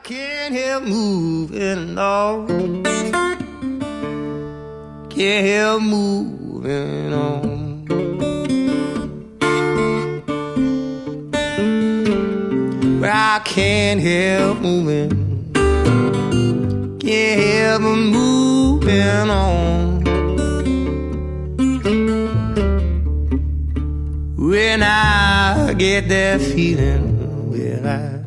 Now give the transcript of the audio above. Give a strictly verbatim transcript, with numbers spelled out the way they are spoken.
can't help moving on. Can't help moving on. Well, I can't help moving. Can't help moving on. When I get that feeling, well, I